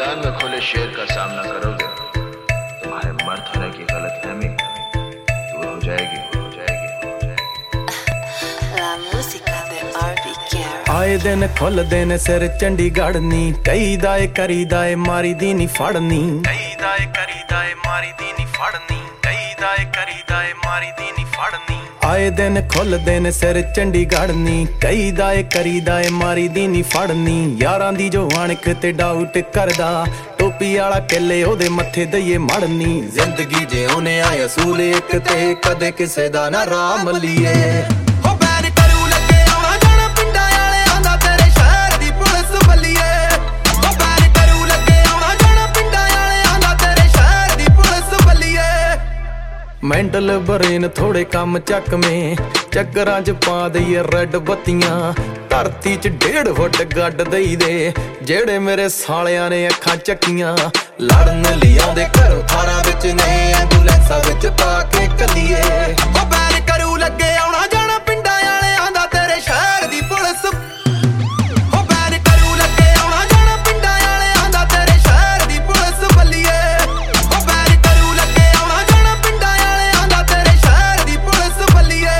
मैदान में खुले शेर का सामना करोगे, तुम्हारे मर्द होने की गलतफहमी दूर हो जाएगी, हो जाएगी, हो जाएगी। La musica de Barbie Girl। आए दिन खुल दिन सिर चंडीगढ़ नी, कई दाए करी दाए मारी दी नी फड़नी, कई दाए करी दाए मारी दी नी फड़नी, कई दाए करी दाए मारी दी नी फड़नी। आए दिन खुल दिन सिर चंडीगढ़ नी, कई दाए करी दाए मारी दी नी फड़नी। यारां दी जो अणख ते डाउट करदा, टोपी आला किले ओदे मत्थे दईए मड़नी। जिंदगी जिउने आए असूल एक ते कदे किसे दा ना राह मल्लीए। मैंटल बरेन थोड़े कम चक में, चक्करां च पा दईए रेड बत्तियां। धरती च 1.5 फुट गड्ड दई दे, जेड़े मेरे सालियां ने अखां चक्कियां। लड़न लई आउंदे घरों थारां विच ने, एंबूलेंसां विच पा के कल्लीए। ओ बैर करू लगे आउणा जाना पिंडां आलेआं दा तेरे शहर दी पुलिस। ओ बैर करू लगे आउणा जाना पिंडां आलेआं दा तेरे शहर दी पुलिस बल्लीए। ओ बैर करू लगे आउणा जाना पिंडां आलेआं दा तेरे शहर दी पुलिस बल्लीए।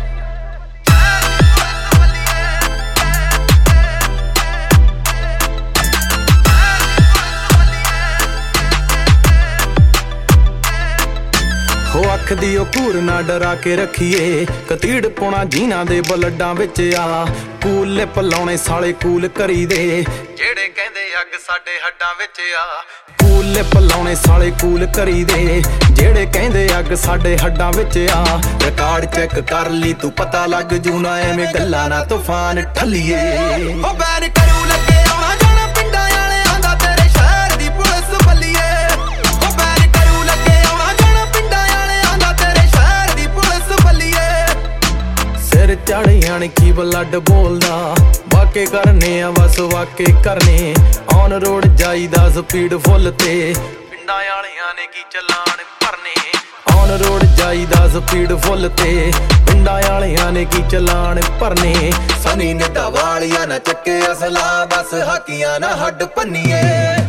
हो अख दी ओ घूर ना डरा के रखिए, कतीड़ पौना जीना दे बलड्डां विच आ। कूल लिप लाउणे साले कूल करी दे, जेड़े कहंदे अग साडे हड्डां विच आ। कूल लिप लाउणे साले कूल करी दे, जेड़े कहंदे अग साडे हड्डां विच आ। रिकार्ड चेक कर ली तू पता लग जू ना, एवें गल्लां ना तूफान ठल्लीए। ओ बैर करू लगे आउणा जाना पिंडां आलेआं दा तेरे शहर दी पुलिस बल्लीए। ओ बैर करू लगे आउणा जाना पिंडां आलेआं दा तेरे शहर दी पुलिस बल्लीए। सिर चढ़ यानी की ब्लड बोलदा, वाके करने आ बस वाके करने। ऑन रोड जाईदा स्पीड फुल ते, पिंडां आलेआं ने की चलान भरने। ऑन रोड जाईदा स्पीड फुल ते, पिंडां आलेआं ने की चलान भरने। सनी ने वालिया ना चक्के असला, बस हाकियां ना हड्ड भन्नीए।